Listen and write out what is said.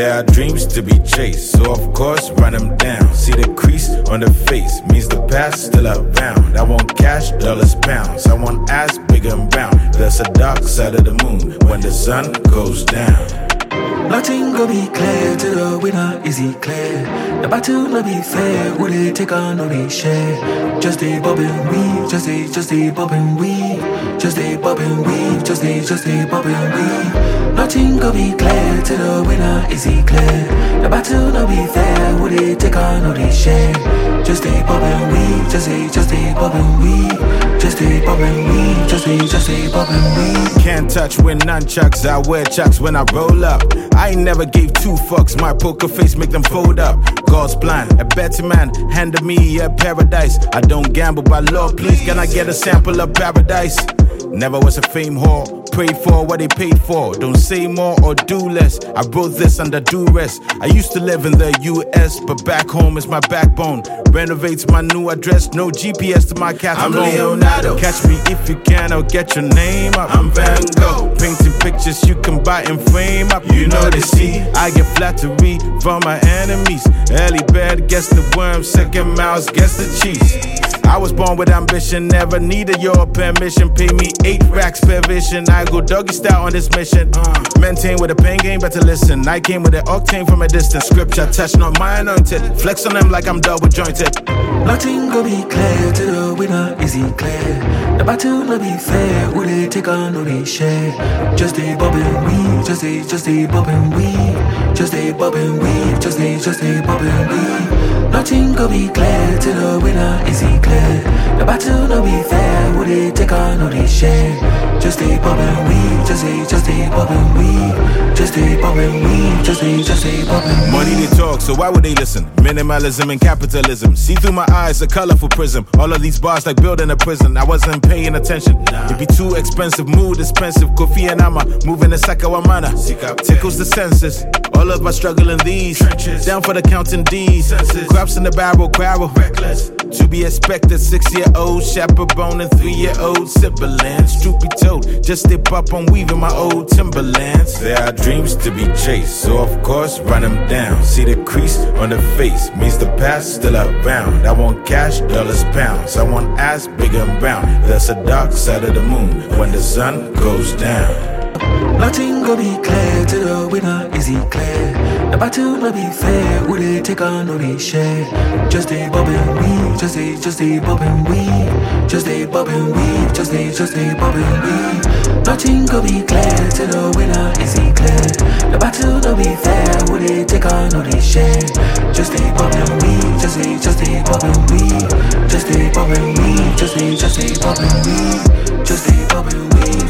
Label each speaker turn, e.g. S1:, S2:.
S1: There are dreams to be chased, so of course run them down. See the crease on the face, means the past still around. I want cash, dollars, pounds. I want ass big and brown. There's a dark side of the moon when the sun goes down.
S2: Nothing go be clear to the winner, is he clear? The battle no be fair, will they take on or they share? Just a bob and weave, just a bob and weave. Just a bob and weave, just a bob and weave. Nothing go be clear to the winner, is he clear? The battle no be fair, will they take on or they share? Just a bob and weave, just a bob and weave. Just a bob and weave, just a bob and weave.
S1: Can't touch with nunchucks, I wear chucks when I roll up. I ain't never gave two fucks, my poker face make them fold up. God's plan, a better man handed me a paradise. I don't gamble by law, please can I get a sample of paradise? Never was a fame whore, prayed for what they paid for. Don't say more or do less, I wrote this under duress. I used to live in the US, but back home is my backbone. Renovates my new address, no GPS to my Catalan. I'm Leonardo, catch me if you can, I'll get your name up. I'm Van Gogh, painting pictures you can buy and frame up. You know they see, I get flattery from my enemies. Early bird gets the worm, second mouse gets the cheese. I was born with ambition, never needed your permission. Pay me 8 racks per vision, I go doggy style on this mission. Maintain with a pain game, better listen. I came with an octane from a distance. Scripture touch, not my anointed. Flex on them like I'm double jointed.
S2: Nothing go be clear to the winner, is he clear? The battle no be fair, will they take on or they share? Just a bob and weave, just a bob and weave. Just a bob and weave, just a bob and weave. Nothing go be clear to the winner, is he clear? The battle no be fair, will they take on or they share? Just a bob and weave, just a bob and weave. Just a bob and weave, just a bob and weave.
S1: Money they talk, so why would they listen? Minimalism and capitalism, see through my eyes a colorful prism. All of these bars like building a prison, I wasn't paying attention. It be too expensive, mood expensive. Kofi and Amma, moving the Sakawamana. Tickles the senses, all of my struggle in these trenches. Down for the counting D's, crops in the barrel, quarrel. Reckless, to be expected, 6-year-old chaperone and 3-year-old siblings. Truth be told, just dip up on weaving my old Timberlands. There are dreams to be chased, so of course run them down. See the crease on the face, means the past still around. I want cash, dollars, pounds. I want ass big and brown. There's a dark side of the moon when the sun goes down.
S2: Nothing go be clear to the winner, is he clear? The battle no be fair, will they take on or they share? Just a bob and weave, just a bob and weave. Just a bob and weave, just a bob and weave. Nothing go be clear to the winner, is he clear? The battle no be fair, will they take on or they share? Just a bob and weave, just a bob and weave. Just a bob and weave, just a bob and weave. Just a bob and weave.